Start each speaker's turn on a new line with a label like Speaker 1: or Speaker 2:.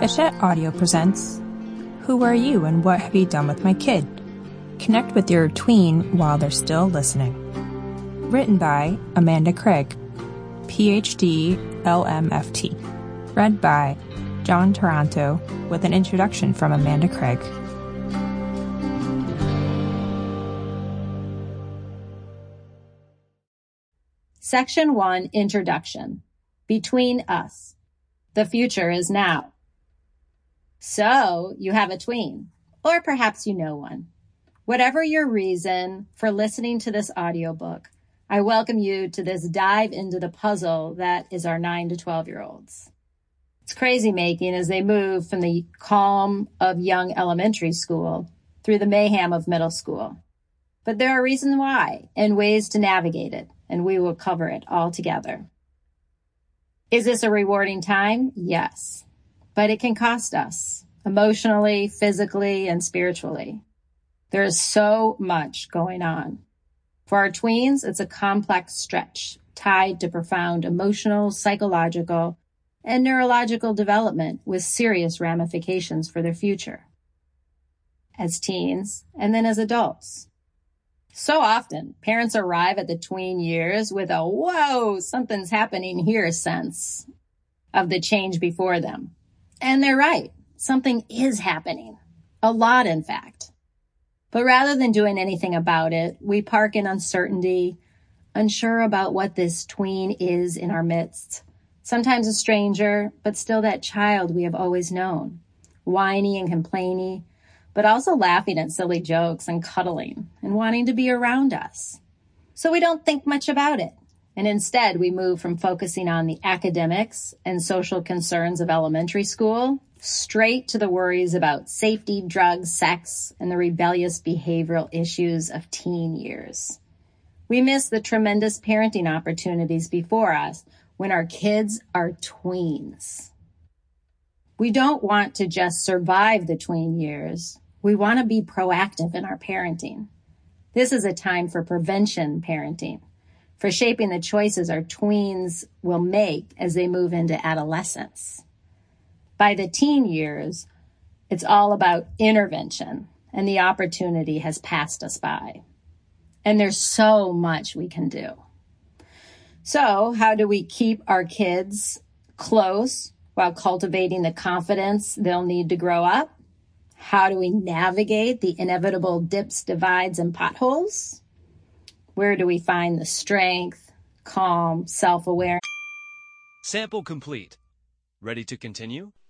Speaker 1: Hachette Audio presents Who Are You and What Have You Done With My Kid? Connect with your tween while they're still listening. Written by Amanda Craig, PhD, LMFT. Read by John Taranto with an introduction from Amanda Craig.
Speaker 2: Section 1, Introduction. Between Us. The future is now. So, you have a tween, or perhaps you know one. Whatever your reason for listening to this audiobook, I welcome you to this dive into the puzzle that is our 9 to 12-year-olds. It's crazy making as they move from the calm of young elementary school through the mayhem of middle school. But there are reasons why and ways to navigate it, and we will cover it all together. Is this a rewarding time? Yes. But it can cost us emotionally, physically, and spiritually. There is so much going on. For our tweens, it's a complex stretch tied to profound emotional, psychological, and neurological development with serious ramifications for their future. As teens, and then as adults. So often, parents arrive at the tween years with a, whoa, something's happening here sense of the change before them. And they're right. Something is happening. A lot, in fact. But rather than doing anything about it, we park in uncertainty, unsure about what this tween is in our midst. Sometimes a stranger, but still that child we have always known. Whiny and complaining, but also laughing at silly jokes and cuddling and wanting to be around us. So we don't think much about it. And instead, we move from focusing on the academics and social concerns of elementary school straight to the worries about safety, drugs, sex, and the rebellious behavioral issues of teen years. We miss the tremendous parenting opportunities before us when our kids are tweens. We don't want to just survive the tween years. We want to be proactive in our parenting. This is a time for prevention parenting, for shaping the choices our tweens will make as they move into adolescence. By the teen years, it's all about intervention, and the opportunity has passed us by. And there's so much we can do. So, how do we keep our kids close while cultivating the confidence they'll need to grow up? How do we navigate the inevitable dips, divides, and potholes? Where do we find the strength, calm, self-awareness?
Speaker 3: Sample complete. Ready to continue?